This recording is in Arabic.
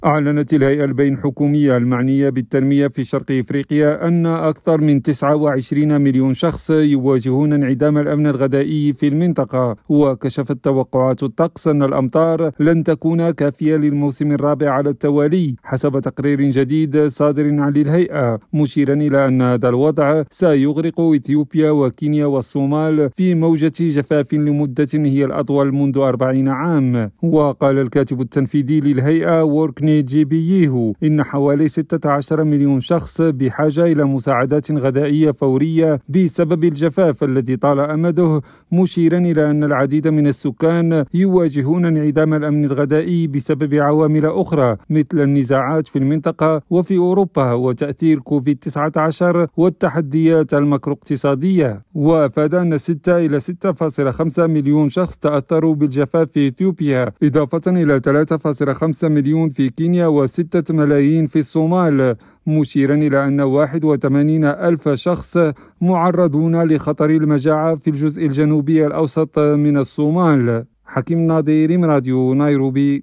أعلنت الهيئة البين-حكومية المعنية بالتنمية في شرق إفريقيا أن أكثر من 29 مليون شخص يواجهون انعدام الأمن الغذائي في المنطقة. وكشفت توقعات الطقس أن الأمطار لن تكون كافية للموسم الرابع على التوالي حسب تقرير جديد صادر عن الهيئة، مشيرا إلى أن هذا الوضع سيغرق إثيوبيا وكينيا والصومال في موجة جفاف لمدة هي الأطول منذ 40 عام. وقال الكاتب التنفيذي للهيئة ووركني جيبييهو إن حوالي 16 مليون شخص بحاجة إلى مساعدات غذائية فورية بسبب الجفاف الذي طال أمده، مشيرا إلى أن العديد من السكان يواجهون انعدام الأمن الغذائي بسبب عوامل أخرى مثل النزاعات في المنطقة وفي أوروبا وتأثير كوفيد-19 والتحديات الماكرو اقتصادية. وأفاد أن 6 إلى 6.5 مليون شخص تأثروا بالجفاف في إثيوبيا، إضافة إلى 3.5 مليون في كينيا و6 ملايين في الصومال، مشيرا إلى أن 81 ألف شخص معرضون لخطر المجاعة في الجزء الجنوبي الأوسط من الصومال. حكيم ناظر، راديو نيروبي.